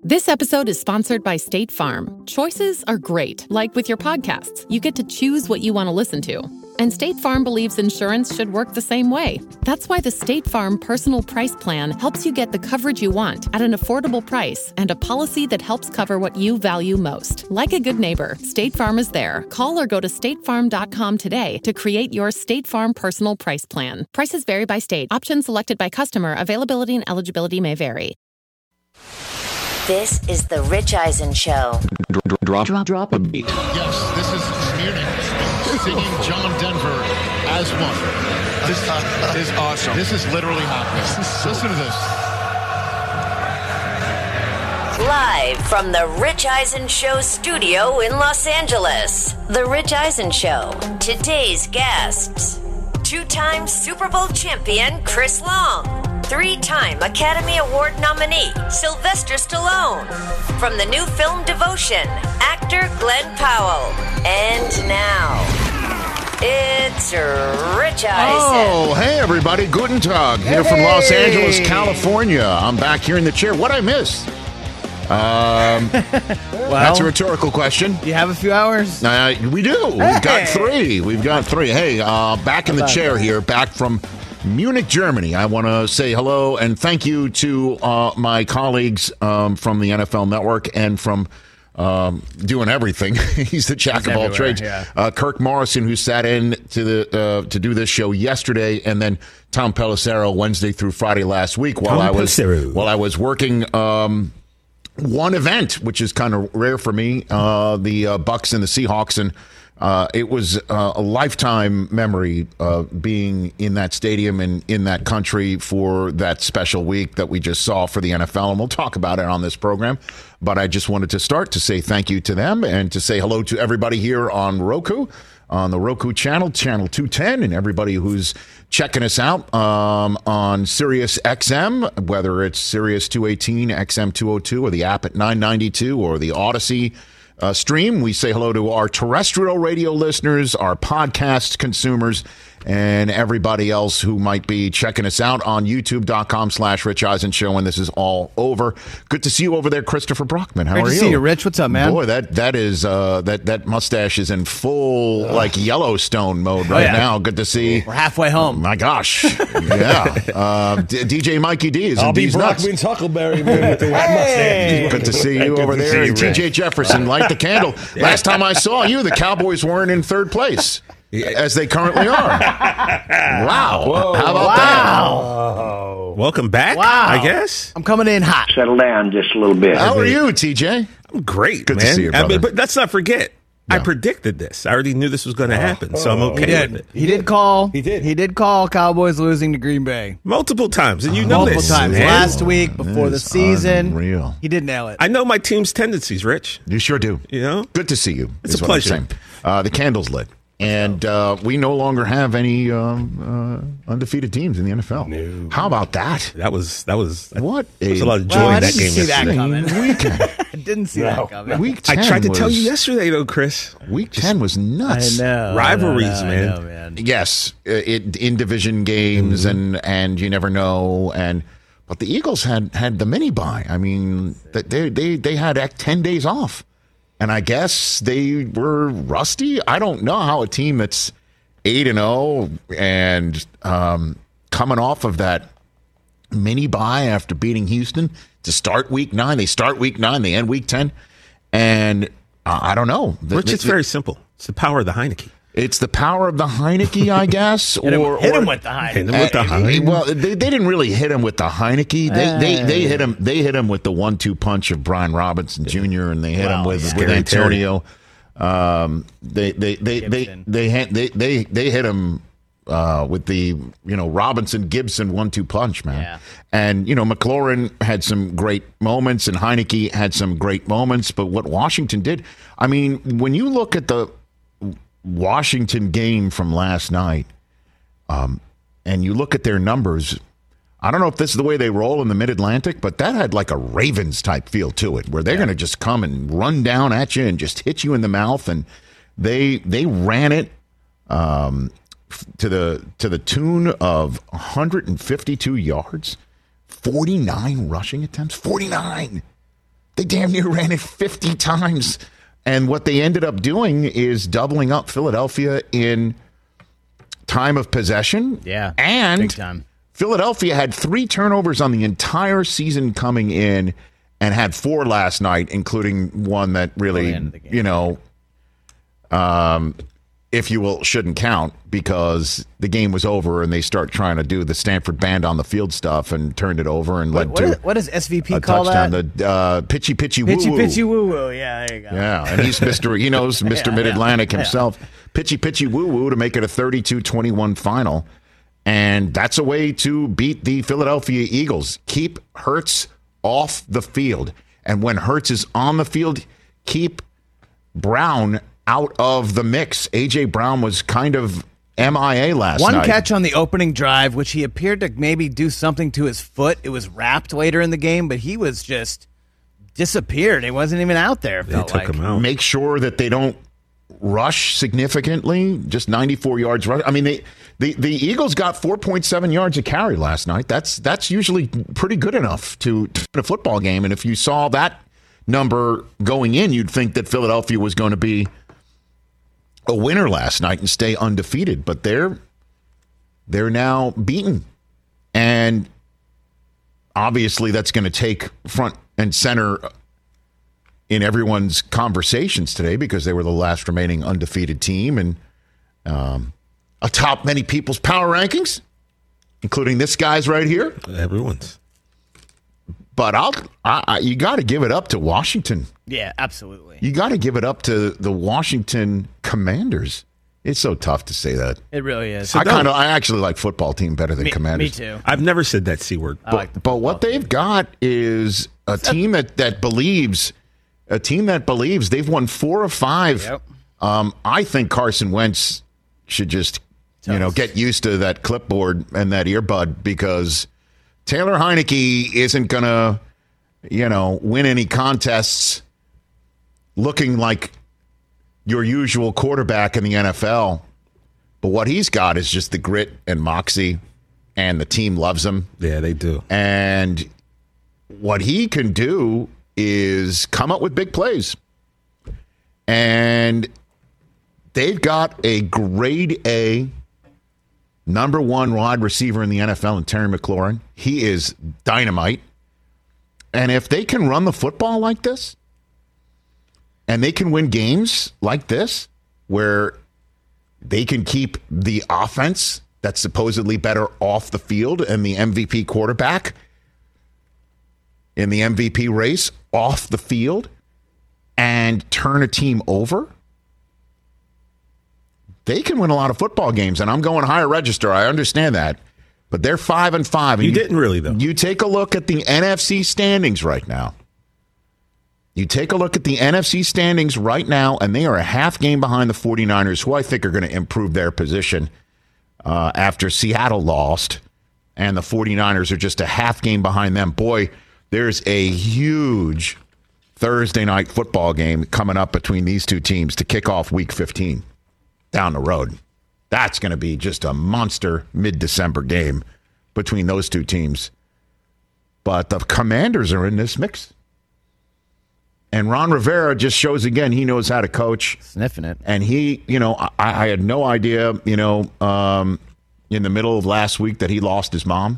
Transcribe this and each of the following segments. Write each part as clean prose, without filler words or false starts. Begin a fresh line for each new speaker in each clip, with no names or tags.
This episode is sponsored by State Farm. Choices are great. Like with your podcasts, you get to choose what you want to listen to. And State Farm believes insurance should work the same way. That's why the State Farm Personal Price Plan helps you get the coverage you want at an affordable price and a policy that helps cover what you value most. Like a good neighbor, State Farm is there. Call or go to statefarm.com today to create your State Farm Personal Price Plan. Prices vary by state. Options selected by customer. Availability and eligibility may vary.
This is the Rich Eisen Show.
Drop a beat.
Yes, this is Munich singing John Denver as one. This is awesome. This is literally happening. Listen to this.
Live from the Rich Eisen Show studio in Los Angeles. The Rich Eisen Show. Today's guests. Two-time Super Bowl champion Chris Long. Three-time Academy Award nominee Sylvester Stallone. From the new film Devotion, actor Glenn Powell. And now, it's Rich Eisen.
Oh, hey everybody, Guten Tag, here from Los Angeles, California. I'm back here in the chair. What I missed? That's a rhetorical question.
You have a few hours?
We do. We've got three. Hey, back in the chair here, back from Munich, Germany. I want to say hello and thank you to my colleagues from the NFL Network and from doing everything. He's the jack of all trades. Yeah. Kirk Morrison, who sat in to do this show yesterday, and then Tom Pelissero Wednesday through Friday last week while I was working one event, which is kind of rare for me, the Bucks and the Seahawks, and it was a lifetime memory being in that stadium and in that country for that special week that we just saw for the NFL. And we'll talk about it on this program. But I just wanted to start to say thank you to them and to say hello to everybody here on Roku, on the Roku channel, channel 210, and everybody who's checking us out on Sirius XM, whether it's Sirius 218, XM 202, or the app at 992, or the Odyssey stream. We say hello to our terrestrial radio listeners, our podcast consumers, and everybody else who might be checking us out on youtube.com/Rich Eisen Show when this is all over. Good to see you over there, Christopher Brockman. How are you?
Great to see you, Rich. What's up, man?
Boy, that mustache is in full like Yellowstone mode right now. Good to see.
We're halfway home.
My gosh. Yeah. DJ Mikey D is
I'll
in
be
D's nuts.
Brockman's Huckleberry man with the mustache.
Good to see you over there. And TJ Jefferson, light the candle. Last time I saw you, the Cowboys weren't in third place, as they currently are. Wow.
Whoa.
How about that?
Welcome back,
Wow.
I guess.
I'm coming in hot.
Settle down just a little bit.
How are you, TJ?
I'm great,
Good
man.
to see you, brother.
But let's not forget, I
Yeah.
predicted this. I already knew this was going to happen, so I'm okay with it.
He did call.
He did.
He did call Cowboys losing to Green Bay.
Multiple times, and you know
Multiple
this.
times.
man.
Last week, before the
is
season.
unreal.
He did nail it.
I know my team's tendencies, Rich.
You sure do.
You know?
Good to see you.
It's
is
a
what I'm
pleasure.
saying. The candle's lit. And we no longer have any undefeated teams in the NFL.
No.
How about that?
That was
What
there was a lot of joy
Well, I
in that
didn't
game
see that
yesterday.
coming.
Weekend.
I didn't see that coming.
Week 10
I tried to tell
was-
you yesterday, though, Chris.
Week 10 was
I
nuts.
know.
Rivalries,
I
man.
know, man.
Yes, in division games, and you never know. But the Eagles had the mini bye. I mean, they had 10 days off, and I guess they were rusty. I don't know how a team that's 8-0 and coming off of that mini bye after beating Houston to start Week 9. They start Week 9, they end Week 10, and I don't know.
Rich, it's very simple. It's the power of the Heineke.
It's the power of the Heineke, I guess.
Hit him with the high.
Hit him with the Heineke.
Well, they didn't really hit him with the Heineke. They hit him. They hit him with the 1-2 punch of Brian Robinson Jr. and they hit him with Antonio. They hit him with the Robinson Gibson 1-2 punch, man.
Yeah.
And McLaurin had some great moments and Heineke had some great moments. But what Washington did, I mean, when you look at the Washington game from last night, and you look at their numbers, I don't know if this is the way they roll in the Mid-Atlantic, but that had like a Ravens type feel to it, where they're going to just come and run down at you and just hit you in the mouth, and they ran it to the tune of 152 yards, 49 rushing attempts, 49. They damn near ran it 50 times. And what they ended up doing is doubling up Philadelphia in time of possession.
Yeah,
and
big time.
Philadelphia had 3 turnovers on the entire season coming in and had 4 last night, including one that really, if you will, shouldn't count because the game was over and they start trying to do the Stanford Band on the field stuff and turned it over and led to
what does SVP
a
call
touchdown.
that?
The pitchy woo woo.
Pitchy woo woo. Yeah, there you go.
Yeah, and he knows Mr. Mid-Atlantic himself. Pitchy woo woo to make it a 32-21 final. And that's a way to beat the Philadelphia Eagles. Keep Hurts off the field. And when Hurts is on the field, keep Brown out of the mix. A.J. Brown was kind of MIA last night.
One catch on the opening drive, which he appeared to maybe do something to his foot. It was wrapped later in the game, but he was just disappeared. He wasn't even out there, it felt like.
Him out.
Make sure that they don't rush significantly. Just 94 yards rush. I mean, the Eagles got 4.7 yards a carry last night. That's usually pretty good enough to win a football game. And if you saw that number going in, you'd think that Philadelphia was going to be a winner last night and stay undefeated. But they're now beaten. And obviously that's going to take front and center in everyone's conversations today because they were the last remaining undefeated team and atop many people's power rankings, including this guy's right here.
Everyone's.
But you got to give it up to Washington.
Yeah, absolutely.
You got to give it up to the Washington Commanders. It's so tough to say that.
It really is.
I actually like football team better than Commanders.
Me too.
I've never said that C word.
But what they've got is a team that believes. A team that believes. They've won 4 of 5.
Yep.
I think Carson Wentz should just get used to that clipboard and that earbud because Taylor Heineke isn't going to, win any contests looking like your usual quarterback in the NFL. But what he's got is just the grit and moxie, and the team loves him.
Yeah, they do.
And what he can do is come up with big plays. And they've got a grade A number 1 wide receiver in the NFL in Terry McLaurin. He is dynamite. And if they can run the football like this, and they can win games like this, where they can keep the offense that's supposedly better off the field and the MVP quarterback in the MVP race off the field and turn a team over, they can win a lot of football games. And I'm going higher register. I understand that. But they're 5-5.
You didn't really, though.
You take a look at the NFC standings right now. You take a look at the NFC standings right now, and they are a half game behind the 49ers, who I think are going to improve their position after Seattle lost, and the 49ers are just a half game behind them. Boy, there's a huge Thursday night football game coming up between these two teams to kick off Week 15 down the road. That's going to be just a monster mid-December game between those two teams. But the Commanders are in this mix. And Ron Rivera just shows again he knows how to coach.
Sniffing it.
And he, I had no idea, in the middle of last week that he lost his mom.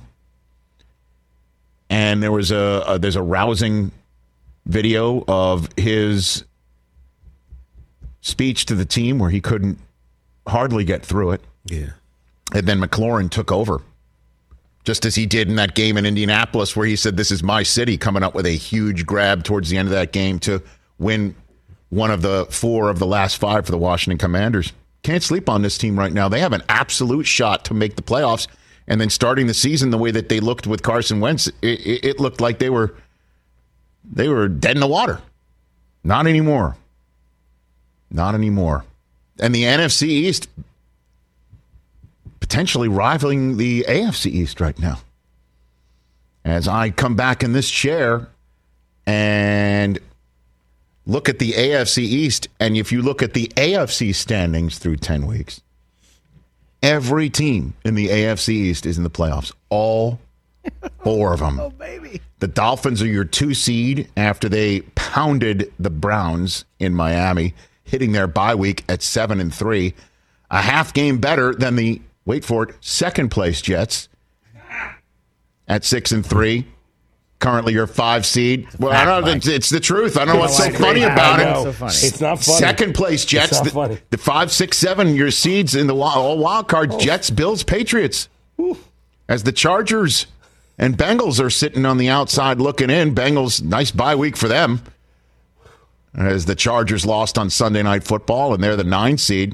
And there's a rousing video of his speech to the team where he couldn't hardly get through it.
Yeah.
And then McLaurin took over, just as he did in that game in Indianapolis where he said, "This is my city," coming up with a huge grab towards the end of that game to win one of the 4 of the last 5 for the Washington Commanders. Can't sleep on this team right now. They have an absolute shot to make the playoffs. And then starting the season the way that they looked with Carson Wentz, it looked like they were dead in the water. Not anymore. Not anymore. And the NFC East potentially rivaling the AFC East right now. As I come back in this chair and look at the AFC East, and if you look at the AFC standings through 10 weeks, every team in the AFC East is in the playoffs. All 4 of them.
Oh, baby.
The Dolphins are your 2 seed after they pounded the Browns in Miami, hitting their bye week at 7-3, a half game better than the, wait for it, second place Jets at 6-3. Currently your 5 seed. Well, I don't know. It's the truth. I don't know what's so funny about it.
So funny. It's not funny.
Second place Jets. The 5, 6, 7 your seeds in the all wild cards. Jets, Bills, Patriots. As the Chargers and Bengals are sitting on the outside looking in. Bengals, nice bye week for them. As the Chargers lost on Sunday Night Football, and they're the 9 seed.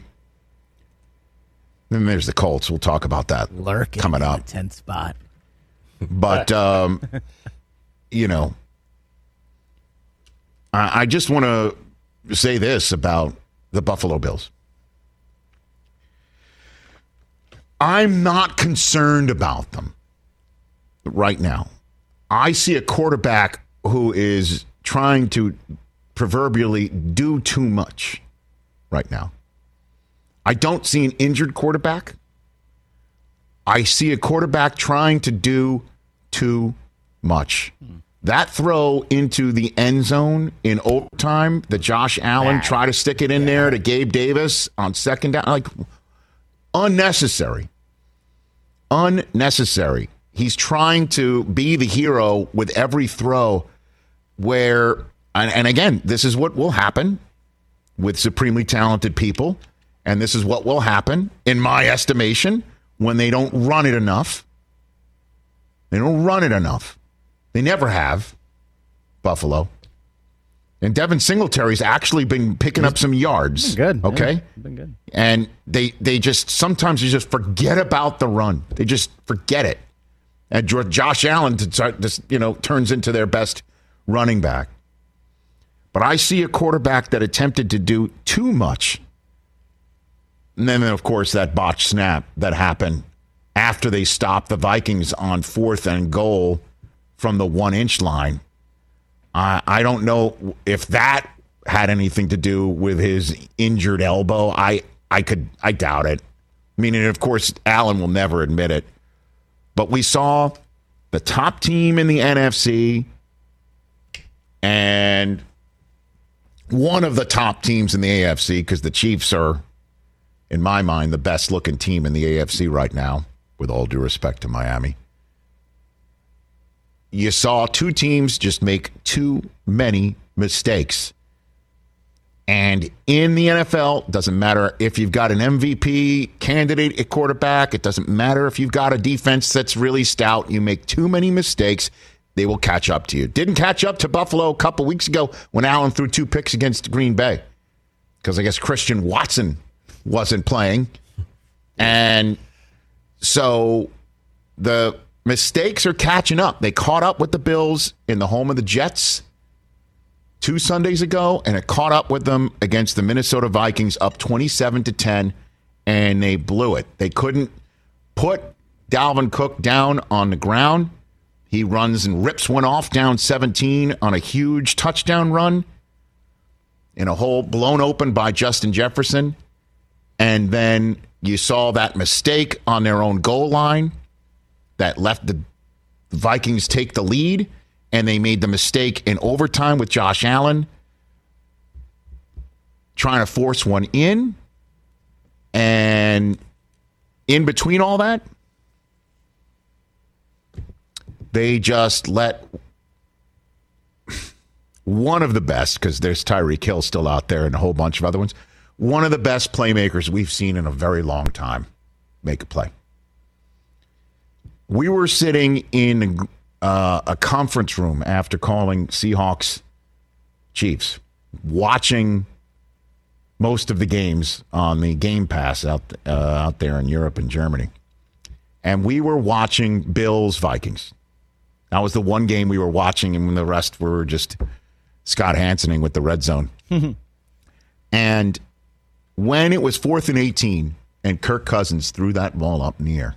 Then there's the Colts. We'll talk about that
lurking
coming up.
In the 10th spot.
But, you know, I just want to say this about the Buffalo Bills. I'm not concerned about them right now. I see a quarterback who is trying to proverbially do too much right now. I don't see an injured quarterback. I see a quarterback trying to do too much. That throw into the end zone in overtime, the Josh Allen tried to stick it in there to Gabe Davis on second down, like unnecessary. Unnecessary. He's trying to be the hero with every throw where, and again, this is what will happen with supremely talented people, and this is what will happen, in my estimation, when they don't run it enough. They don't run it enough. They never have, Buffalo. And Devin Singletary's actually been picking up some yards.
Been good.
Okay?
Yeah, been good.
And they just, sometimes you just forget about the run. They just forget it. And Josh Allen, turns into their best running back. But I see a quarterback that attempted to do too much. And then, of course, that botched snap that happened after they stopped the Vikings on 4th and goal from the 1-inch line. I don't know if that had anything to do with his injured elbow. I doubt it. I mean, and of course, Allen will never admit it. But we saw the top team in the NFC and one of the top teams in the AFC, because the Chiefs are, in my mind, the best-looking team in the AFC right now, with all due respect to Miami. You saw two teams just make too many mistakes. And in the NFL, doesn't matter if you've got an MVP candidate at quarterback. It doesn't matter if you've got a defense that's really stout. You make too many mistakes, they will catch up to you. Didn't catch up to Buffalo a couple weeks ago when Allen threw 2 picks against Green Bay. Because I guess Christian Watson wasn't playing. And so the mistakes are catching up. They caught up with the Bills in the home of the Jets 2 Sundays ago, and it caught up with them against the Minnesota Vikings up 27-10, and they blew it. They couldn't put Dalvin Cook down on the ground. He runs and rips one off down 17 on a huge touchdown run in a hole blown open by Justin Jefferson. And then you saw that mistake on their own goal line that left the Vikings take the lead, and they made the mistake in overtime with Josh Allen trying to force one in. And in between all that, they just let one of the best, because there's Tyreek Hill still out there and a whole bunch of other ones, one of the best playmakers we've seen in a very long time make a play. We were sitting in a conference room after calling Seahawks Chiefs, watching most of the games on the Game Pass out there in Europe and Germany. And we were watching Bills Vikings. That was the one game we were watching, and the rest were just Scott Hansoning with the red zone. And when it was 4th and 18 and Kirk Cousins threw that ball up in the air,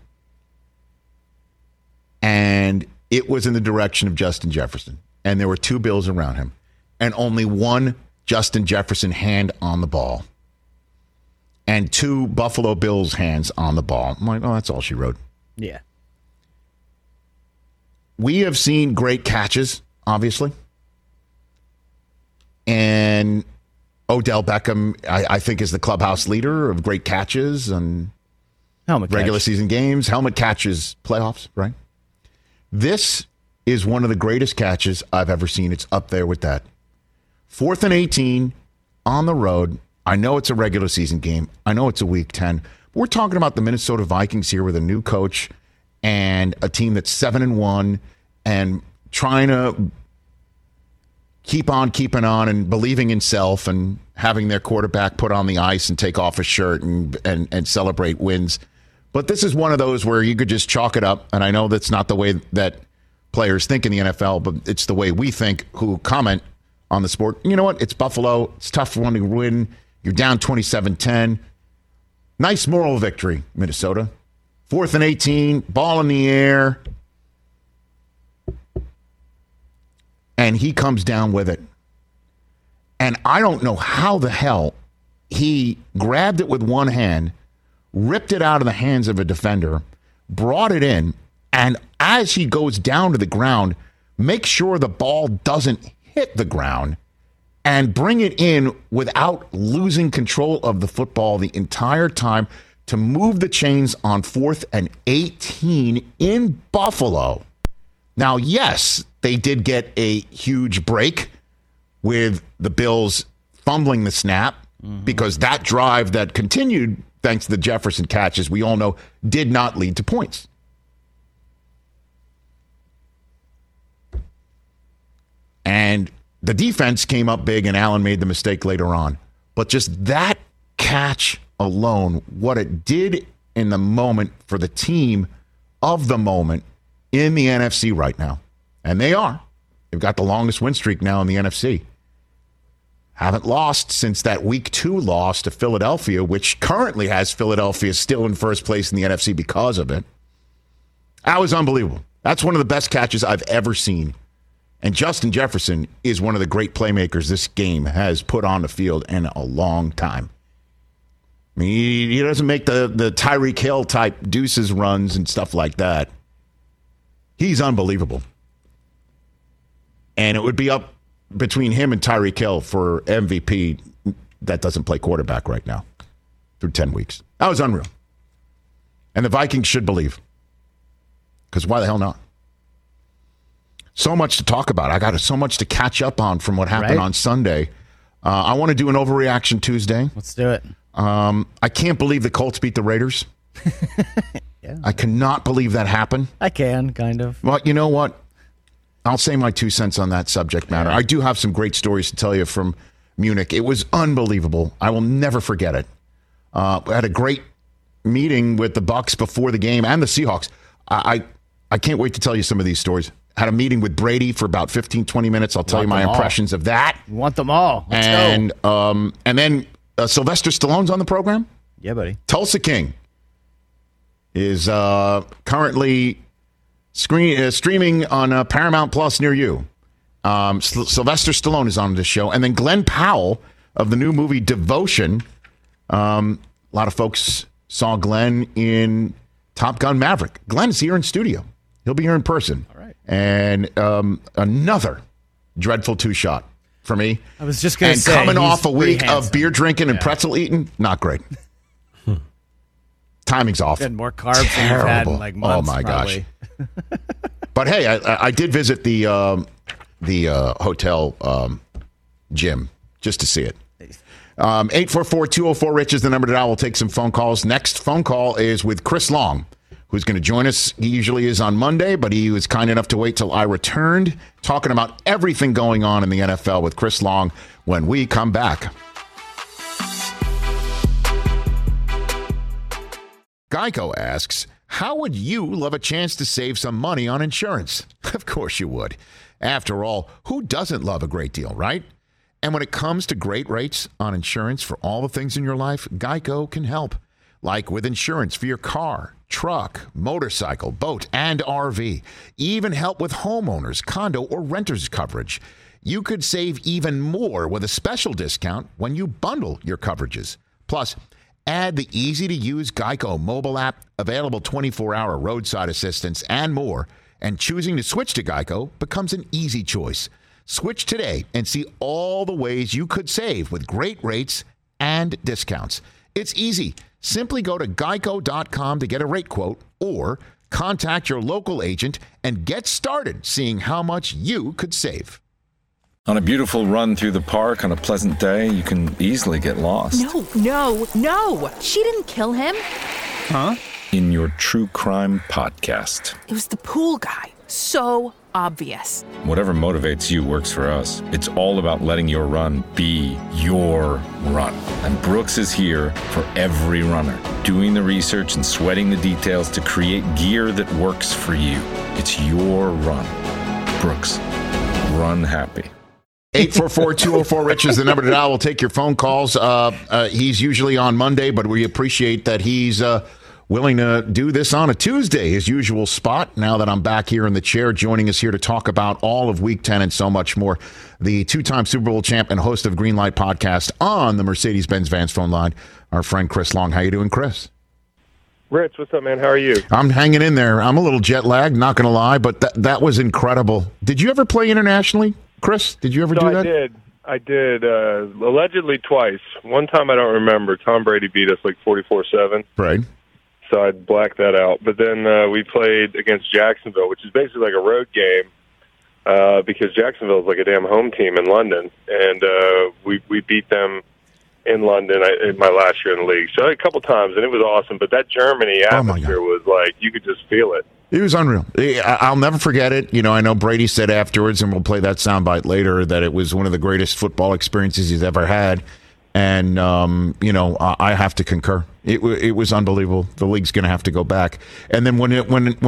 and it was in the direction of Justin Jefferson, and there were 2 Bills around him, and only one Justin Jefferson hand on the ball, and 2 Buffalo Bills hands on the ball. I'm like, oh, that's all she wrote.
Yeah.
We have seen great catches, obviously. And Odell Beckham, I think, is the clubhouse leader of great catches and regular season games, helmet catches, playoffs, right? This is one of the greatest catches I've ever seen. It's up there with that. 4th and 18 on the road. I know it's a regular season game. I know it's a week 10. But we're talking about the Minnesota Vikings here with a new coach and a team that's 7-1 and trying to keep on keeping on and believing in self and having their quarterback put on the ice and take off his shirt and celebrate wins. But this is one of those where you could just chalk it up. And I know that's not the way that players think in the NFL, but it's the way we think who comment on the sport. You know what? It's Buffalo. It's tough for one to win. You're down 27-10. Nice moral victory, Minnesota. 4th and 18, ball in the air. And he comes down with it. And I don't know how the hell he grabbed it with one hand, ripped it out of the hands of a defender, brought it in, and as he goes down to the ground, make sure the ball doesn't hit the ground and bring it in without losing control of the football the entire time to move the chains on 4th and 18 in Buffalo. Now, yes, they did get a huge break with the Bills fumbling the snap because that drive that continued, thanks to the Jefferson catch, as we all know, did not lead to points. And the defense came up big, and Allen made the mistake later on. But just that catch alone, what it did in the moment for the team of the moment in the NFC right now. And they are. They've got the longest win streak now in the NFC. Haven't lost since that Week 2 loss to Philadelphia, which currently has Philadelphia still in first place in the NFC because of it. That was unbelievable. That's one of the best catches I've ever seen. And Justin Jefferson is one of the great playmakers this game has put on the field in a long time. I mean, he doesn't make the Tyreek Hill type deuces runs and stuff like that. He's unbelievable. And it would be up between him and Tyreek Hill for MVP that doesn't play quarterback right now through 10 weeks. That was unreal. And the Vikings should believe. Because why the hell not? So much to talk about. I got so much to catch up on from what happened on Sunday. I want to do an Overreaction Tuesday.
Let's do it.
I can't believe the Colts beat the Raiders.
Yeah.
I cannot believe that happened.
I can, kind of.
Well, you know what? I'll say my 2 cents on that subject matter. I do have some great stories to tell you from Munich. It was unbelievable. I will never forget it. I had a great meeting with the Bucs before the game and the Seahawks. I can't wait to tell you some of these stories. Had a meeting with Brady for about 15, 20 minutes. I'll tell you my impressions of that.
You want them all. Let's go.
And then Sylvester Stallone's on the program.
Yeah, buddy.
Tulsa King is currently streaming on Paramount Plus near you. Sylvester Stallone is on this show. And then Glenn Powell of the new movie Devotion. A lot of folks saw Glenn in Top Gun Maverick. Glenn's here in studio. He'll be here in person.
All right.
And another dreadful 2-shot for me.
I was just going to say.
And coming off a week of beer drinking and pretzel eating, not great. Timing's off.
Had more carbs than you've had in like months.
Oh my
probably.
gosh! But hey, I did visit the hotel gym just to see it. 844-204-RICH is the number to dial. We'll take some phone calls. Next phone call is with Chris Long, who's going to join us. He usually is on Monday, but he was kind enough to wait till I returned, talking about everything going on in the NFL with Chris Long when we come back. Geico asks, how would you love a chance to save some money on insurance? Of course you would. After all, who doesn't love a great deal, right? And when it comes to great rates on insurance for all the things in your life, Geico can help. Like with insurance for your car, truck, motorcycle, boat, and RV. Even help with homeowners, condo, or renters coverage. You could save even more with a special discount when you bundle your coverages. Plus, add the easy-to-use Geico mobile app, available 24-hour roadside assistance, and more. And choosing to switch to Geico becomes an easy choice. Switch today and see all the ways you could save with great rates and discounts. It's easy. Simply go to geico.com to get a rate quote or contact your local agent and get started seeing how much you could save.
On a beautiful run through the park on a pleasant day, you can easily get lost.
No. She didn't kill him.
Huh? In your true crime podcast.
It was the pool guy. So obvious.
Whatever motivates you works for us. It's all about letting your run be your run. And Brooks is here for every runner, doing the research and sweating the details to create gear that works for you. It's your run. Brooks, run happy.
844-204-RICH is the number to dial. We'll take your phone calls. He's usually on Monday, but we appreciate that he's willing to do this on a Tuesday, his usual spot. Now that I'm back here in the chair, joining us here to talk about all of Week 10 and so much more, the two-time Super Bowl champ and host of Greenlight Podcast on the Mercedes-Benz Vans phone line, our friend Chris Long. How you doing, Chris?
Rich, what's up, man? How are you?
I'm hanging in there. I'm a little jet-lagged, not going to lie, but that was incredible. Did you ever play internationally, Chris? Did you ever do that?
I did. Allegedly twice. One time I don't remember. Tom Brady beat us like 44-7.
Right.
So I blacked that out. But then we played against Jacksonville, which is basically like a road game because Jacksonville is like a damn home team in London. And we beat them in London in my last year in the league. So a couple times, and it was awesome. But that Germany atmosphere was like, you could just feel it.
It was unreal. I'll never forget it. You know, I know Brady said afterwards, and we'll play that soundbite later, that it was one of the greatest football experiences he's ever had. And, you know, I have to concur. It was unbelievable. The league's going to have to go back. And then when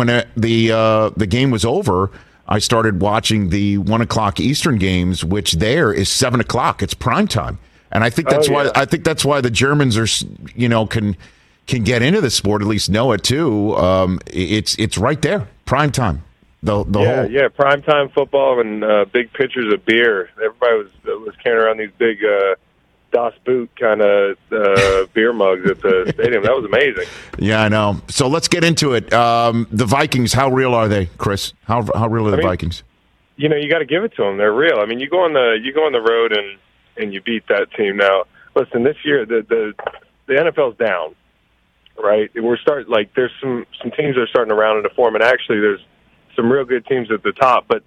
the game was over, I started watching the 1 o'clock Eastern games, which there is 7 o'clock. It's prime time. And I think that's why the Germans are, you know, can get into the sport, at least know it too. It's right there, prime time. The
prime time football and big pitchers of beer. Everybody was carrying around these big Das Boot kind of beer mugs at the stadium. That was amazing.
Yeah, I know. So let's get into it. The Vikings, how real are they, Chris? How real are the Vikings?
You know, you got to give it to them. They're real. I mean, you go on the road and you beat that team. Now, listen, this year the NFL's down. Right, there's some teams that are starting to round into form, and actually there's some real good teams at the top, but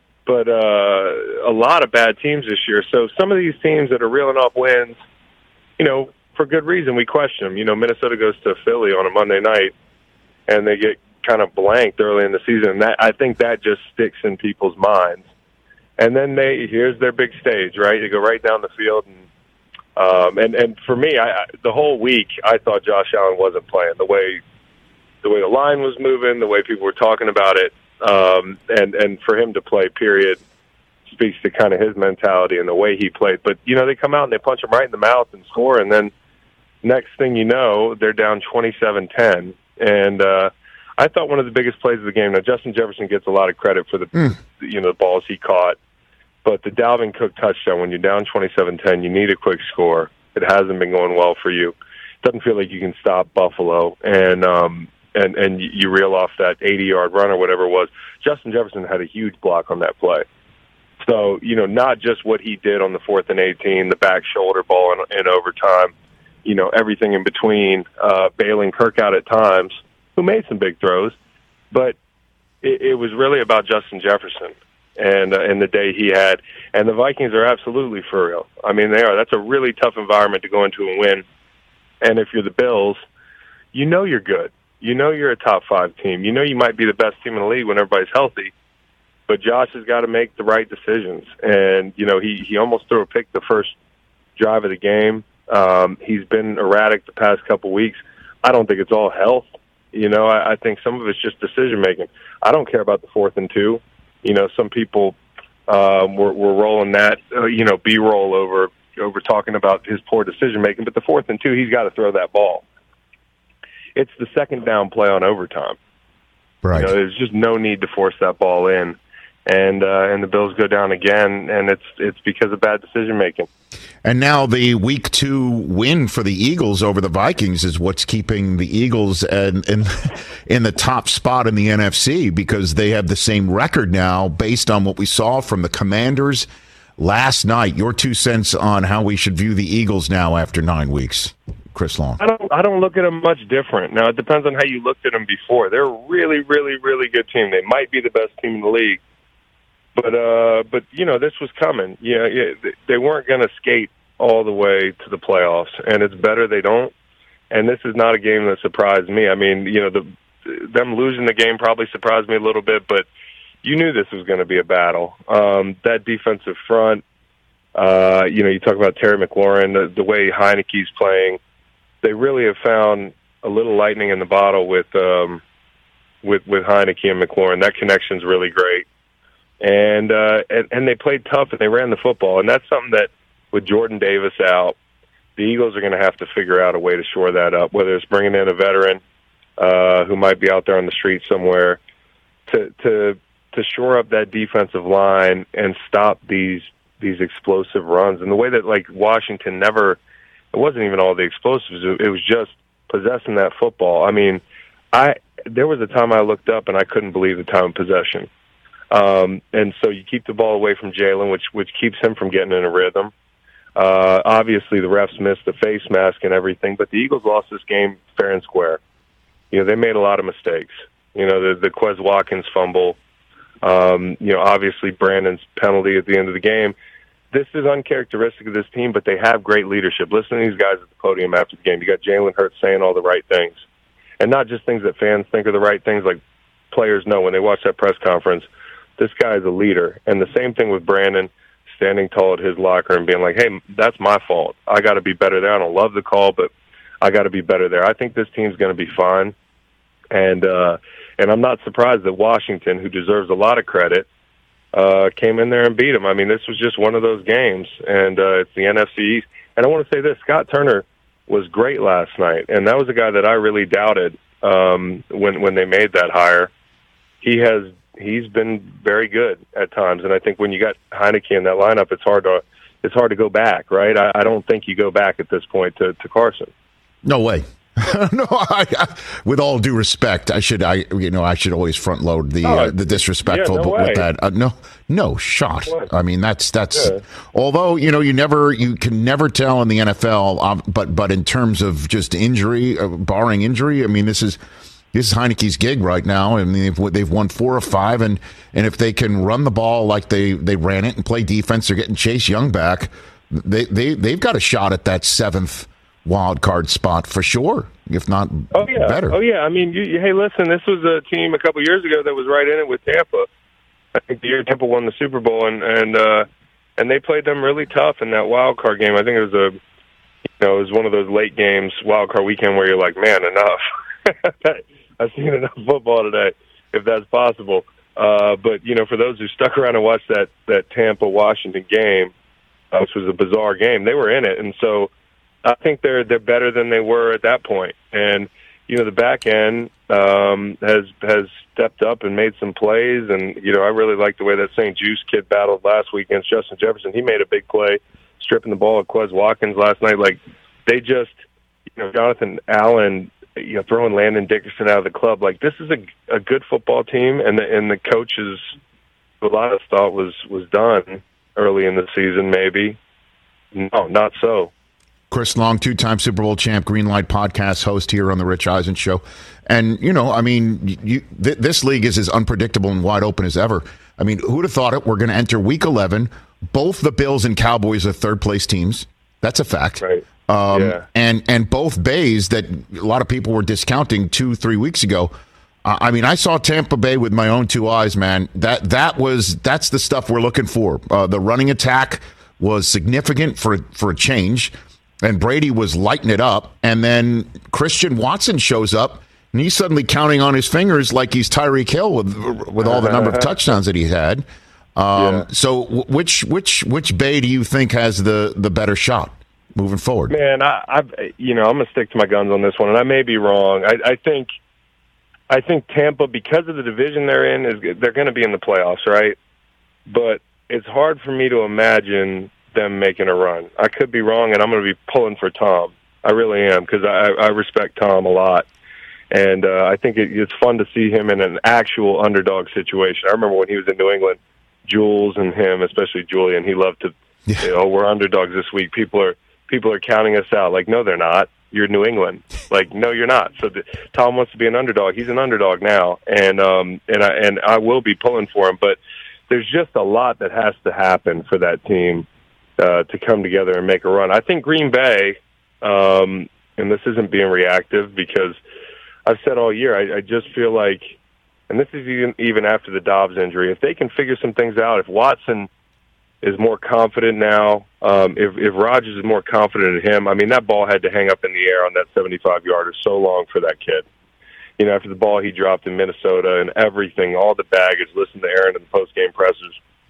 a lot of bad teams this year. So some of these teams that are reeling off wins, you know, for good reason, we question them. You know, Minnesota goes to Philly on a Monday night, and they get kind of blanked early in the season. And I think that just sticks in people's minds. And then here's their big stage, right? They go right down the field and for me, the whole week, I thought Josh Allen wasn't playing the way the line was moving, the way people were talking about it, and for him to play, period, speaks to kind of his mentality and the way he played. But you know, they come out and they punch him right in the mouth and score, and then next thing you know, they're down 27-10. And I thought one of the biggest plays of the game. Now, Justin Jefferson gets a lot of credit for the balls he caught. But the Dalvin Cook touchdown, when you're down 27-10, you need a quick score. It hasn't been going well for you. It doesn't feel like you can stop Buffalo, and you reel off that 80-yard run or whatever it was. Justin Jefferson had a huge block on that play. So, you know, not just what he did on the 4th and 18, the back shoulder ball in overtime, you know, everything in between, bailing Kirk out at times, who made some big throws, but it was really about Justin Jefferson. And the day he had. And the Vikings are absolutely for real. I mean, they are. That's a really tough environment to go into and win. And if you're the Bills, you know you're good. You know you're a top 5 team. You know you might be the best team in the league when everybody's healthy. But Josh has got to make the right decisions. And, you know, he almost threw a pick the first drive of the game. He's been erratic the past couple weeks. I don't think it's all health. You know, I think some of it's just decision-making. I don't care about the 4th and 2. You know, some people were rolling that, B-roll over talking about his poor decision-making. But the 4th and 2, he's got to throw that ball. It's the second down play on overtime.
Right.
You know, there's just no need to force that ball in. and the Bills go down again, and it's because of bad decision making.
And now the Week 2 win for the Eagles over the Vikings is what's keeping the Eagles in the top spot in the NFC, because they have the same record now based on what we saw from the Commanders last night. Your 2 cents on how we should view the Eagles now after 9 weeks, Chris Long.
I don't look at them much different. Now, it depends on how you looked at them before. They're a really, really, really good team. They might be the best team in the league. But this was coming. They weren't going to skate all the way to the playoffs, and it's better they don't. And this is not a game that surprised me. I mean, them losing the game probably surprised me a little bit, but you knew this was going to be a battle. That defensive front, you talk about Terry McLaurin, the way Heineke's playing, they really have found a little lightning in the bottle with Heineke and McLaurin. That connection's really great. And they played tough, and they ran the football. And that's something that, with Jordan Davis out, the Eagles are going to have to figure out a way to shore that up, whether it's bringing in a veteran who might be out there on the street somewhere to shore up that defensive line and stop these explosive runs. And the way that, like, Washington never, it wasn't even all the explosives, it was just possessing that football. I mean, there was a time I looked up and I couldn't believe the time of possession. And so you keep the ball away from Jalen, which keeps him from getting in a rhythm. Obviously, the refs missed the face mask and everything, but the Eagles lost this game fair and square. They made a lot of mistakes. The Quez Watkins fumble, obviously Brandon's penalty at the end of the game. This is uncharacteristic of this team, but they have great leadership. Listen to these guys at the podium after the game. You got Jalen Hurts saying all the right things, and not just things that fans think are the right things, like players know when they watch that press conference. This guy is a leader. And the same thing with Brandon, standing tall at his locker and being like, hey, that's my fault. I got to be better there. I don't love the call, but I got to be better there. I think this team's going to be fine. And I'm not surprised that Washington, who deserves a lot of credit, came in there and beat them. I mean, this was just one of those games, and it's the NFC East. And I want to say this, Scott Turner was great last night, and that was a guy that I really doubted when they made that hire. He's been very good at times, and I think when you got Heineke in that lineup, it's hard to go back, right? I don't think you go back at this point to Carson.
No way. No, with all due respect, I should always front load the disrespectful with that. No shot. I mean, that's. Yeah. Although you can never tell in the NFL, but in terms of just injury, barring injury, I mean, this is Heineke's gig right now. I mean, they've won 4 or 5, and if they can run the ball like they ran it and play defense, they're getting Chase Young back. They've got a shot at that 7th wild card spot for sure, if not better.
Oh yeah, I mean, hey, listen, this was a team a couple years ago that was right in it with Tampa. I think the year Tampa won the Super Bowl, and they played them really tough in that wild card game. I think it was it was one of those late games, wild card weekend, where you're like, man, enough. I've seen enough football today, if that's possible. But for those who stuck around and watched that Tampa Washington game, which was a bizarre game, they were in it, and so I think they're better than they were at that point. And the back end has stepped up and made some plays. And I really like the way that St. Juice kid battled last week against Justin Jefferson. He made a big play, stripping the ball at Quez Watkins last night. Like, they just, Jonathan Allen, throwing Landon Dickerson out of the club. Like, this is a good football team, and the coaches, a lot of thought was done early in the season. Maybe no, not so.
Chris Long, 2-time Super Bowl champ, Greenlight podcast host here on the Rich Eisen Show. And, I mean, this league is as unpredictable and wide open as ever. I mean, who'd have thought it? We're going to enter Week 11. Both the Bills and Cowboys are third-place teams. That's a fact.
Right.
And both Bays that a lot of people were discounting 2-3 weeks ago. I mean, I saw Tampa Bay with my own 2 eyes, man. That's the stuff we're looking for. The running attack was significant for a change. And Brady was lighting it up, and then Christian Watson shows up, and he's suddenly counting on his fingers like he's Tyreek Hill with all the number of touchdowns that he had. So which Bay do you think has the better shot moving forward?
Man, I'm going to stick to my guns on this one, and I may be wrong. I think Tampa, because of the division they're in, they're going to be in the playoffs, right? but it's hard for me to imagine them making a run. I could be wrong, and I'm going to be pulling for Tom. I really am, because I respect Tom a lot. And I think it's fun to see him in an actual underdog situation. I remember when he was in New England, Jules and him, especially Julian, he loved to, we're underdogs this week. People are counting us out. Like, no, they're not. You're New England. Like, no, you're not. So Tom wants to be an underdog. He's an underdog now, and I will be pulling for him. But there's just a lot that has to happen for that team to come together and make a run. I think Green Bay, and this isn't being reactive because I've said all year, I just feel like, and this is even after the Dobbs injury, if they can figure some things out, if Watson is more confident now, if Rodgers is more confident in him, I mean, that ball had to hang up in the air on that 75-yarder so long for that kid. You know, after the ball he dropped in Minnesota and everything, all the baggage, listen to Aaron in the post-game pressers.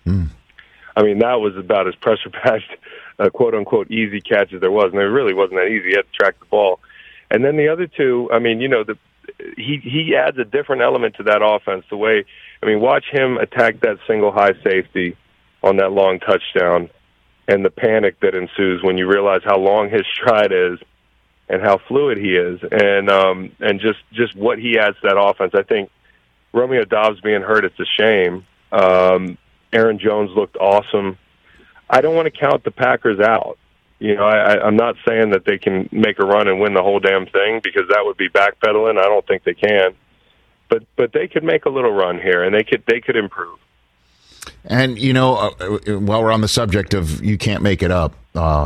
I mean, that was about as pressure-packed, quote-unquote, easy catch as there was, and it really wasn't that easy. He had to track the ball. And then the other two, I mean, you know, he adds a different element to that offense. The way, I mean, watch him attack that single high safety on that long touchdown and the panic that ensues when you realize how long his stride is and how fluid he is and just what he adds to that offense. I think Romeo Dobbs being hurt, it's a shame. Aaron Jones looked awesome. I don't want to count the Packers out. You know, I'm not saying that they can make a run and win the whole damn thing because that would be backpedaling. I don't think they can. But they could make a little run here, and they could improve.
And, you know, while we're on the subject of you can't make it up,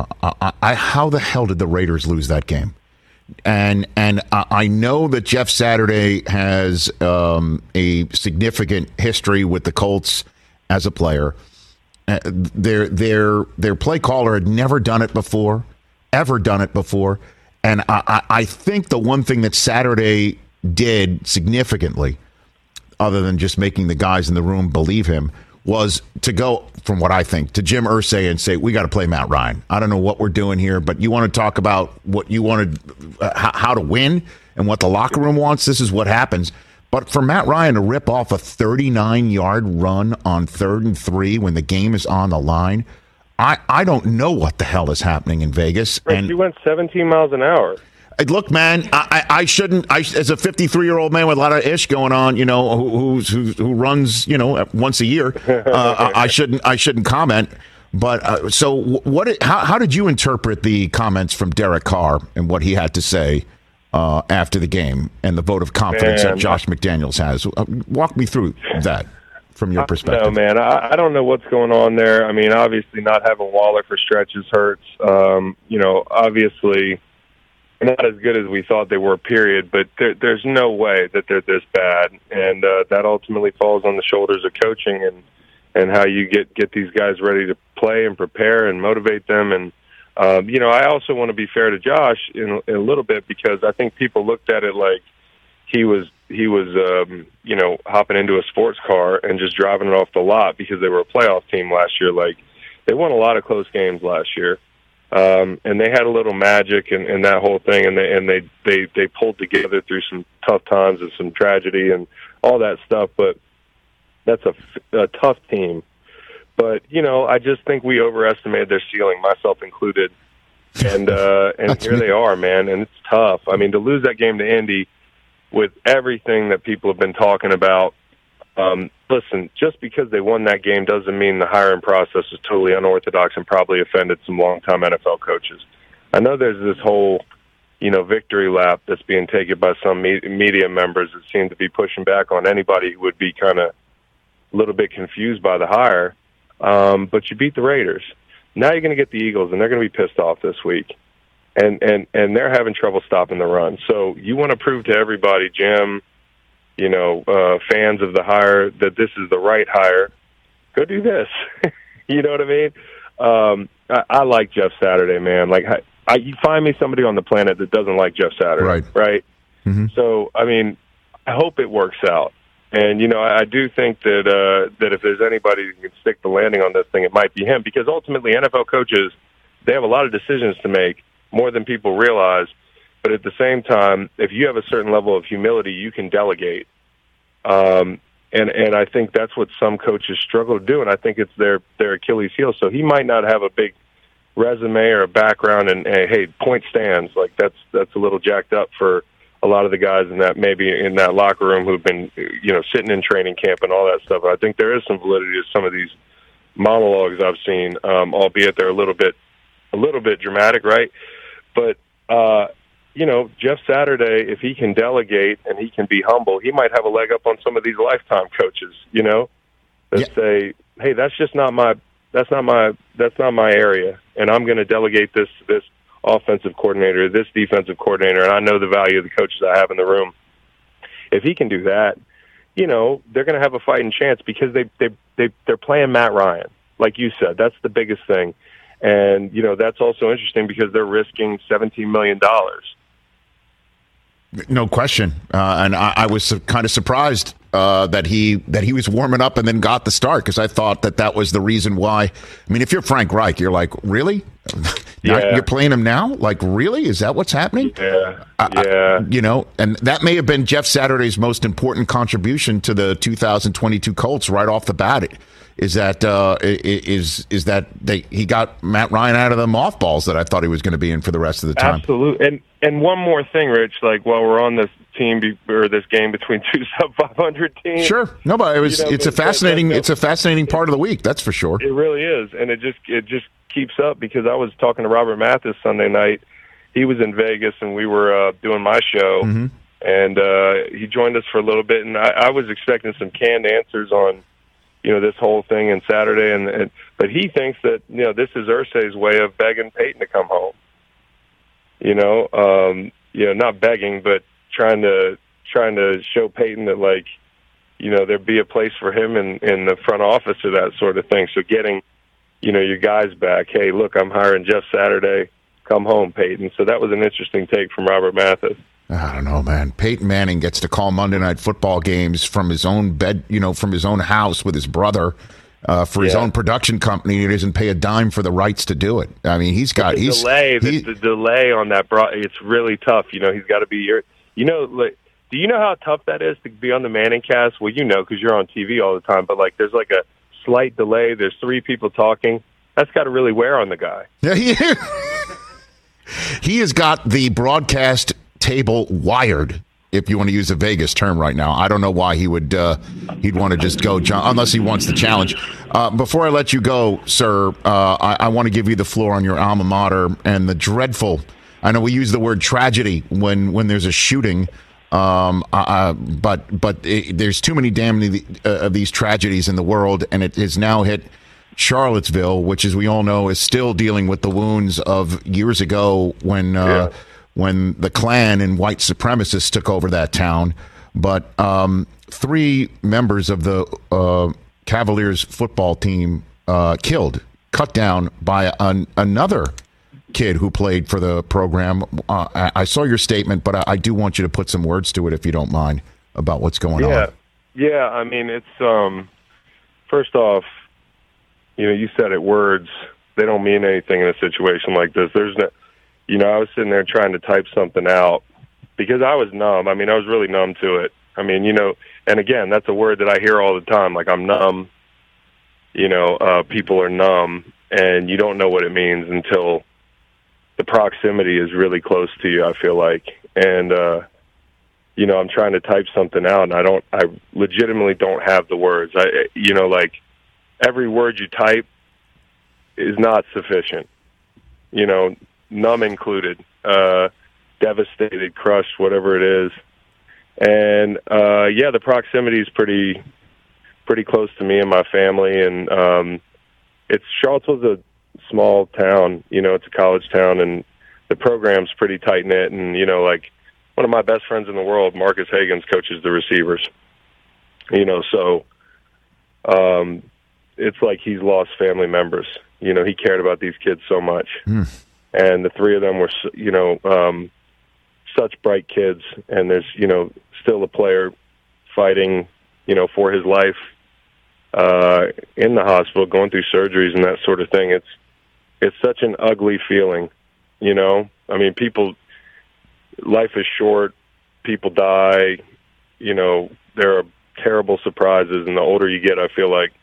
how the hell did the Raiders lose that game? And I know that Jeff Saturday has a significant history with the Colts as a player. Their play caller had never done it before, ever done it before. And I think the one thing that Saturday did significantly, other than just making the guys in the room believe him, was to go, from what I think, to Jim Irsay and say, we got to play Matt Ryan. I don't know what we're doing here, but you want to talk about what you wanted, how to win and what the locker room wants. This is what happens. But for Matt Ryan to rip off a 39-yard run on 3rd and 3 when the game is on the line, I don't know what the hell is happening in Vegas.
Right, and he went 17 miles an hour.
Look, man, I shouldn't. As a 53-year-old man with a lot of ish going on, you know, who runs, you know, once a year, I shouldn't comment. But so how did you interpret the comments from Derek Carr and what he had to say after the game and the vote of confidence that Josh McDaniels has? Walk me through that from your perspective.
No, man, I don't know what's going on there. I mean, obviously not having Waller for stretches hurts. You know, obviously not as good as we thought they were, period, but there's no way that they're this bad. And that ultimately falls on the shoulders of coaching and how you get these guys ready to play and prepare and motivate them. And, you know, I also want to be fair to Josh in a little bit because I think people looked at it like he was you know, hopping into a sports car and just driving it off the lot because they were a playoff team last year. Like, they won a lot of close games last year. And they had a little magic and that whole thing, and they pulled together through some tough times and some tragedy and all that stuff. But that's a tough team. But you know, I just think we overestimated their ceiling, myself included. And here they are, man, and it's tough. I mean, to lose that game to Indy with everything that people have been talking about. Listen, just because they won that game doesn't mean the hiring process is totally unorthodox and probably offended some longtime NFL coaches. I know there's this whole, you know, victory lap that's being taken by some media members that seem to be pushing back on anybody who would be kind of a little bit confused by the hire. But you beat the Raiders. Now you're going to get the Eagles, and they're going to be pissed off this week. And they're having trouble stopping the run. So you want to prove to everybody, Jim, you know, fans of the hire, that this is the right hire. Go do this. You know what I mean? I like Jeff Saturday, man. Like, you find me somebody on the planet that doesn't like Jeff Saturday, right? Mm-hmm. So, I mean, I hope it works out. And, you know, I do think that if there's anybody who can stick the landing on this thing, it might be him. Because ultimately, NFL coaches, they have a lot of decisions to make, more than people realize. But at the same time, if you have a certain level of humility, you can delegate. And I think that's what some coaches struggle to do, and I think it's their Achilles heel. So he might not have a big resume or a background, and hey, point stands, like that's a little jacked up for a lot of the guys in that locker room who've been, sitting in training camp and all that stuff. I think there is some validity to some of these monologues I've seen, albeit they're a little bit dramatic, right? But Jeff Saturday, if he can delegate and he can be humble, he might have a leg up on some of these lifetime coaches, that say, hey, that's not my area, and I'm going to delegate this to this offensive coordinator, this defensive coordinator, and I know the value of the coaches I have in the room. If he can do that, they're going to have a fighting chance because they're playing Matt Ryan, like you said. That's the biggest thing, and that's also interesting because they're risking $17 million.
No question, and I was kind of surprised that he was warming up and then got the start, because I thought that was the reason why. I mean, if you're Frank Reich, you're like, really? You're playing him now? Like, really? Is that what's happening?
Yeah.
And that may have been Jeff Saturday's most important contribution to the 2022 Colts right off the bat. Is that he got Matt Ryan out of the mothballs that I thought he was going to be in for the rest of the time.
Absolutely. And one more thing, Rich, like while we're on this this game between two sub-500 teams.
Sure. No, but it's a fascinating part of the week, that's for sure.
It really is, and it just keeps up, because I was talking to Robert Mathis Sunday night. He was in Vegas, and we were doing my show, and he joined us for a little bit, and I was expecting some canned answers on this whole thing on Saturday, but he thinks that this is Irsay's way of begging Peyton to come home. Not begging, but trying to show Peyton that there'd be a place for him in the front office or that sort of thing. So getting your guys back. Hey, look, I'm hiring Jeff Saturday. Come home, Peyton. So that was an interesting take from Robert Mathis.
I don't know, man. Peyton Manning gets to call Monday Night Football games from his own bed, from his own house with his brother, for his own production company. He doesn't pay a dime for the rights to do it. I mean, the
delay on that. It's really tough. He's got to be here. Do you know how tough that is to be on the Manning cast? Well, because you're on TV all the time. But there's a slight delay. There's three people talking. That's got to really wear on the guy.
Yeah, he has got the broadcast table wired, if you want to use a Vegas term right now. I don't know why he'd want to just go, John, unless he wants the challenge. Before I let you go, sir, I want to give you the floor on your alma mater and the dreadful. I know we use the word tragedy when there's a shooting, but there's too many damn of these tragedies in the world, and it has now hit Charlottesville, which, as we all know, is still dealing with the wounds of years ago when the Klan and white supremacists took over that town. But 3 members of the Cavaliers football team killed, cut down by another kid who played for the program. I saw your statement, but I do want you to put some words to it, if you don't mind, about what's going on.
Yeah, I mean, it's first off, you said it, words, they don't mean anything in a situation like this. There's no, I was sitting there trying to type something out because I was numb. I mean, I was really numb to it. I mean, and again, that's a word that I hear all the time. Like, I'm numb. People are numb, and you don't know what it means until the proximity is really close to you, I feel like. And, I'm trying to type something out, and I legitimately don't have the words. Every word you type is not sufficient, numb included, devastated, crushed, whatever it is. And, the proximity is pretty close to me and my family. And Charlottesville's a small town, it's a college town, and the program's pretty tight-knit. And, one of my best friends in the world, Marcus Hagans, coaches the receivers. So it's like he's lost family members. He cared about these kids so much. And the 3 of them were, such bright kids. And there's, still a player fighting, for his life in the hospital, going through surgeries and that sort of thing. It's such an ugly feeling, I mean, life is short. People die. There are terrible surprises, and the older you get, I feel like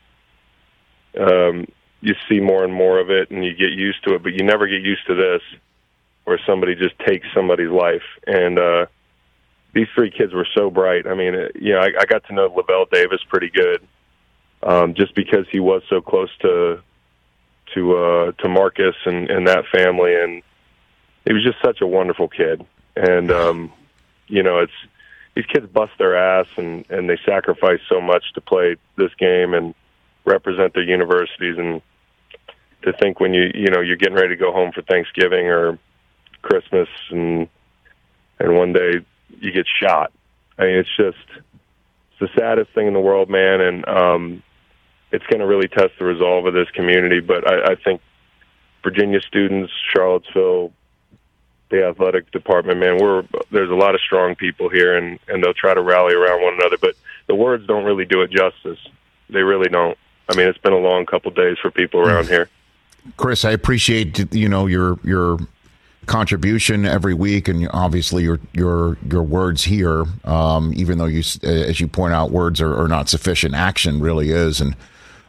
you see more and more of it, and you get used to it, but you never get used to this, where somebody just takes somebody's life. And these 3 kids were so bright. I mean, I got to know Lavelle Davis pretty good, just because he was so close to Marcus and that family, and he was just such a wonderful kid. And it's these kids bust their ass and they sacrifice so much to play this game and represent their universities. And to think when you're getting ready to go home for Thanksgiving or Christmas and one day you get shot. I mean, it's the saddest thing in the world, man. And it's going to really test the resolve of this community. But I think Virginia students, Charlottesville, the athletic department, man, there's a lot of strong people here, and they'll try to rally around one another. But the words don't really do it justice. They really don't. I mean, it's been a long couple days for people around here.
Chris, I appreciate your contribution every week, and obviously your words here. Even though as you point out, words are not sufficient, action really is, and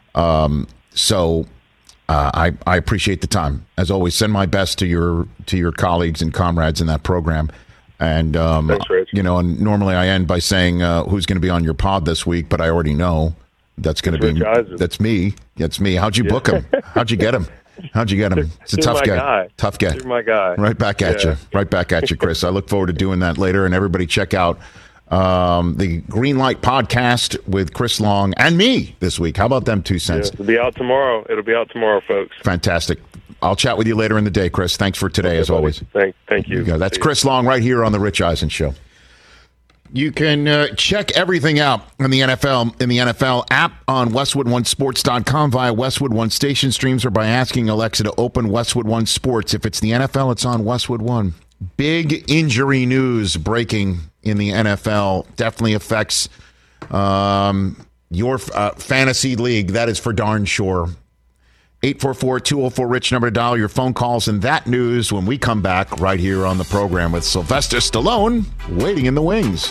I appreciate the time. As always, send my best to your colleagues and comrades in that program. And
thanks, Rich.
And normally I end by saying who's going to be on your pod this week, but I already know that's going to be that's me. That's me. How'd you book him? How'd you get him? It's a tough guy. Tough guy.
You're my guy.
Right back at you. Right back at you, Chris. I look forward to doing that later. And everybody check out the Green Light podcast with Chris Long and me this week. How about them 2 cents?
It'll be out tomorrow. Folks.
Fantastic. I'll chat with you later in the day, Chris. Thanks for today, as always.
Thank you.
That's Chris Long right here on the Rich Eisen Show. You can check everything out in the NFL app on WestwoodOneSports.com via Westwood One station streams or by asking Alexa to open Westwood One Sports. If it's the NFL, it's on Westwood One. Big injury news breaking in the NFL. Definitely affects your fantasy league. That is for darn sure. 844-204-RICH, number to dial your phone calls and that news when we come back right here on the program with Sylvester Stallone waiting in the wings.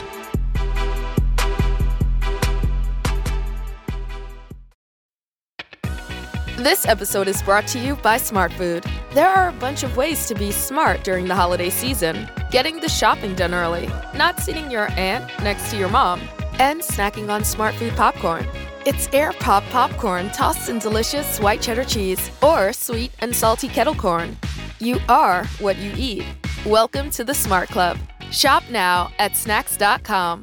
This episode is brought to you by Smart Food. There are a bunch of ways to be smart during the holiday season. Getting the shopping done early, not sitting your aunt next to your mom, and snacking on Smart Food popcorn. It's air pop popcorn tossed in delicious white cheddar cheese or sweet and salty kettle corn. You are what you eat. Welcome to the Smart Club. Shop now at snacks.com.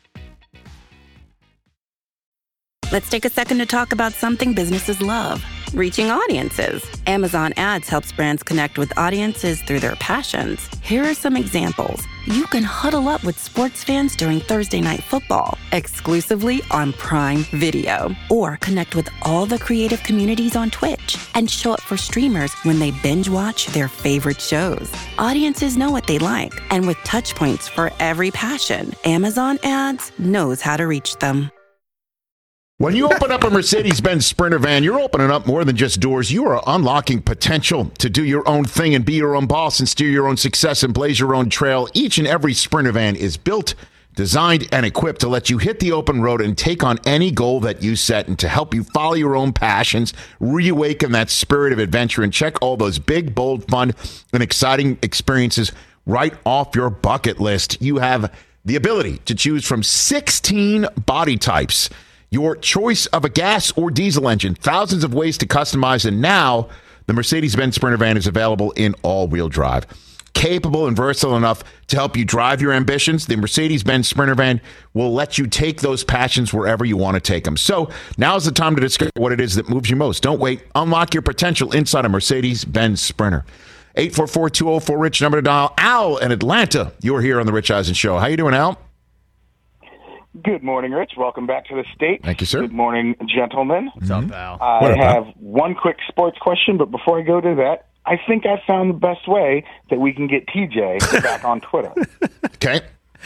Let's take a second to talk about something businesses love. Reaching audiences. Amazon Ads helps brands connect with audiences through their passions. Here are some examples. You can huddle up with sports fans during Thursday Night Football, exclusively on Prime Video. Or connect with all the creative communities on Twitch and show up for streamers when they binge watch their favorite shows. Audiences know what they like, and with touch points for every passion, Amazon Ads knows how to reach them.
When you open up a Mercedes-Benz Sprinter van, you're opening up more than just doors. You are unlocking potential to do your own thing and be your own boss and steer your own success and blaze your own trail. Each and every Sprinter van is built, designed, and equipped to let you hit the open road and take on any goal that you set and to help you follow your own passions, reawaken that spirit of adventure, and check all those big, bold, fun, and exciting experiences right off your bucket list. You have the ability to choose from 16 body types. Your choice of a gas or diesel engine, thousands of ways to customize, and now the Mercedes-Benz Sprinter van is available in all-wheel drive. Capable and versatile enough to help you drive your ambitions, the Mercedes-Benz Sprinter van will let you take those passions wherever you want to take them. So now's the time to discover what it is that moves you most. Don't wait. Unlock your potential inside a Mercedes-Benz Sprinter. 844-204-RICH, number to dial. Al in Atlanta, you're here on the Rich Eisen Show. How you doing, Al?
Good morning, Rich. Welcome back to the state.
Thank you, sir.
Good morning, gentlemen.
What's up, Al?
I have one quick sports question, but before I go to that, I think I found the best way that we can get TJ back on Twitter.
Okay.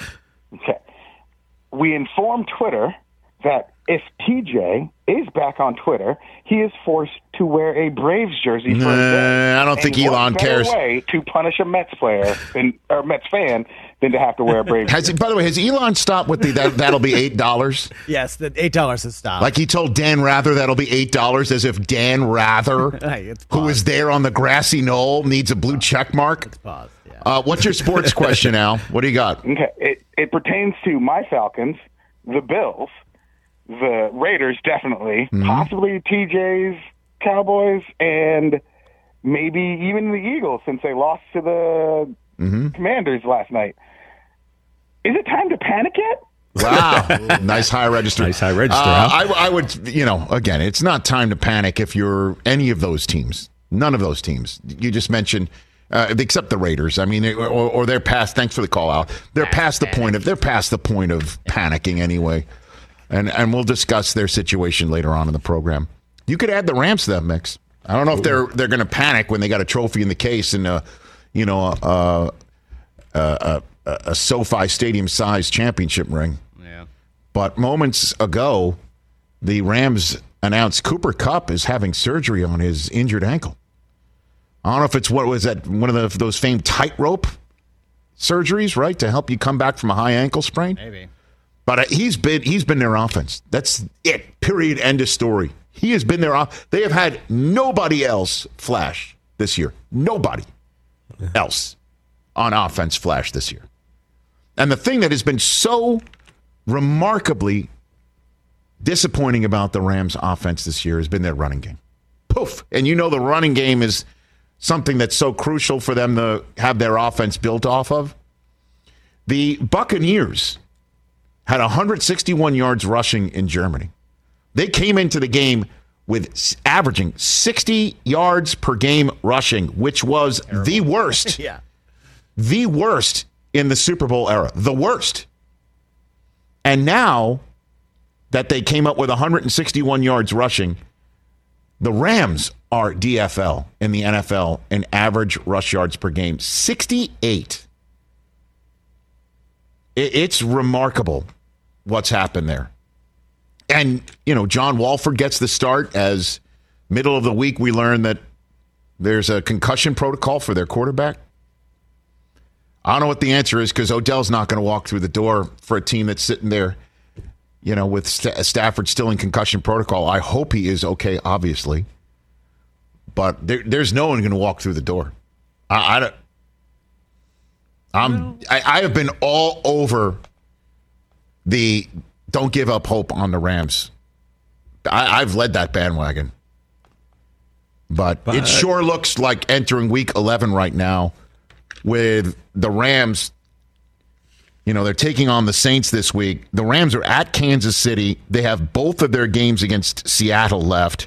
We informed Twitter that if TJ is back on Twitter, he is forced to wear a Braves jersey for a day.
I don't think Elon cares.
What better way to punish a Mets player or Mets fan than to have to wear a Braves.
By the way, has Elon stopped with that'll be $8?
Yes, the $8 has stopped.
Like he told Dan Rather that'll be $8, as if Dan Rather, who is there on the grassy knoll, needs a blue check mark.
It's paused. Yeah.
What's your sports question, Al? What do you got?
Okay, it pertains to my Falcons, the Bills, the Raiders, definitely, possibly TJ's Cowboys, and maybe even the Eagles, since they lost to the Commanders last night. Is it time to panic yet?
Wow. Nice high register.
Nice high register.
I would, again, it's not time to panic if you're any of those teams. None of those teams. You just mentioned, except the Raiders. I mean, or they're past, thanks for the call out. They're past the point of panicking anyway. And we'll discuss their situation later on in the program. You could add the Rams to that mix. I don't know if they're going to panic when they got a trophy in the case and a SoFi Stadium-sized championship ring.
Yeah.
But moments ago, the Rams announced Cooper Kupp is having surgery on his injured ankle. I don't know if it's one of those famed tightrope surgeries, right, to help you come back from a high ankle sprain.
Maybe.
But he's been their offense. That's it. Period. End of story. He has been their They have had nobody else flash this year. Nobody else on offense flash this year. And the thing that has been so remarkably disappointing about the Rams' offense this year has been their running game. Poof. And the running game is something that's so crucial for them to have their offense built off of. The Buccaneers had 161 yards rushing in Germany. They came into the game with averaging 60 yards per game rushing, which was the worst.
Yeah.
The worst in the Super Bowl era. The worst. And now that they came up with 161 yards rushing, the Rams are DFL in the NFL in average rush yards per game. 68. It's remarkable what's happened there. And, John Walford gets the start as middle of the week we learn that there's a concussion protocol for their quarterback. I don't know what the answer is because Odell's not going to walk through the door for a team that's sitting there, with Stafford still in concussion protocol. I hope he is okay, obviously. But there's no one going to walk through the door. I have been all over the don't give up hope on the Rams. I've led that bandwagon. But it sure looks like entering week 11 right now with the Rams. They're taking on the Saints this week. The Rams are at Kansas City. They have both of their games against Seattle left.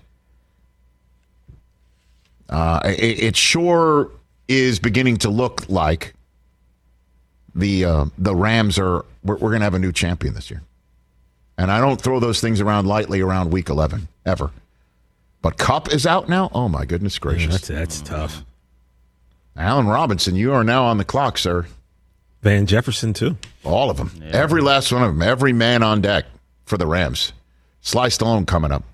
It sure is beginning to look like the Rams are. We're going to have a new champion this year. And I don't throw those things around lightly around week 11, ever. But Kupp is out now? Oh, my goodness gracious.
Yeah, that's tough.
Allen Robinson, you are now on the clock, sir.
Van Jefferson, too.
All of them. Yeah. Every last one of them. Every man on deck for the Rams. Sly Stallone coming up.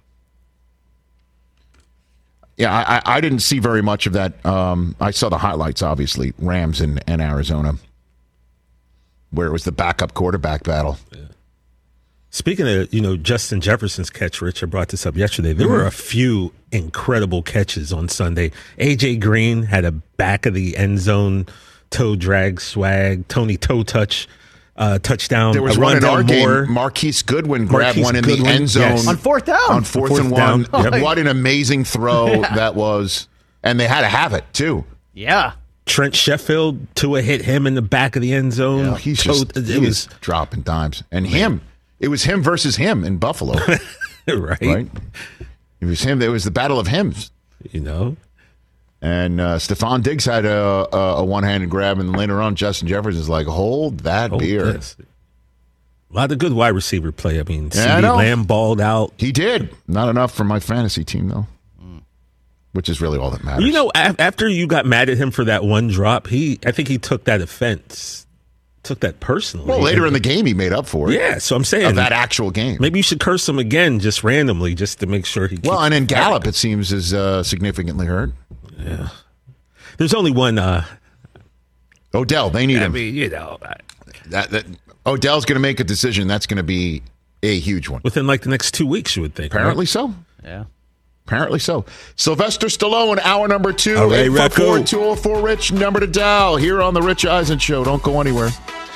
Yeah, I didn't see very much of that. I saw the highlights, obviously. Rams and Arizona, where it was the backup quarterback battle.
Yeah. Speaking of, Justin Jefferson's catch, Richard brought this up yesterday. There were a few incredible catches on Sunday. A.J. Green had a back of the end zone toe drag swag, Tony toe touch touchdown.
There was one in our game. Marquise Goodwin grabbed one in the end zone.
Yes. On fourth down.
On fourth and one. Yep. What an amazing throw that was. And they had to have it, too.
Yeah.
Trent Sheffield, Tua hit him in the back of the end zone.
Yeah, he was dropping dimes. And him. It was him versus him in Buffalo.
Right?
It was him. It was the battle of hymns.
And
Stephon Diggs had a one-handed grab, and later on, Justin Jefferson's like, hold that beer.
This. A lot of good wide receiver play. I mean, CeeDee Lamb balled out.
He did. Not enough for my fantasy team, though, which is really all that matters.
After you got mad at him for that one drop, I think he took that offense. Took that personally.
Well, later in the game, he made up for it.
Yeah, so I'm saying.
Of that actual game.
Maybe you should curse him again just randomly just to make sure he keeps.
Well, and then Gallup, it seems, is significantly hurt.
Yeah. There's only one
Odell, they need him.
I mean, you know.
That Odell's going to make a decision. That's going to be a huge one.
Within like the next 2 weeks, you would think.
Apparently
right?
so.
Yeah.
Apparently so. Sylvester Stallone, hour number 2.
All right,
844-204-RICH, number to dial here on The Rich Eisen Show. Don't go anywhere.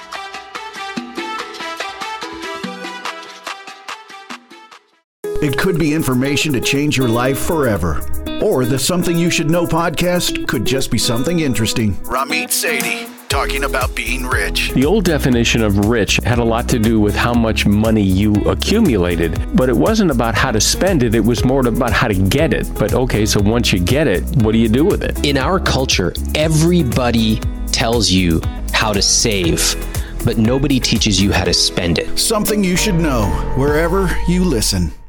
It could be information to change your life forever. Or the Something You Should Know podcast could just be something interesting. Ramit Sethi, talking about being rich.
The old definition of rich had a lot to do with how much money you accumulated, but it wasn't about how to spend it, it was more about how to get it. But okay, so once you get it, what do you do with it?
In our culture, everybody tells you how to save, but nobody teaches you how to spend it.
Something You Should Know, wherever you listen.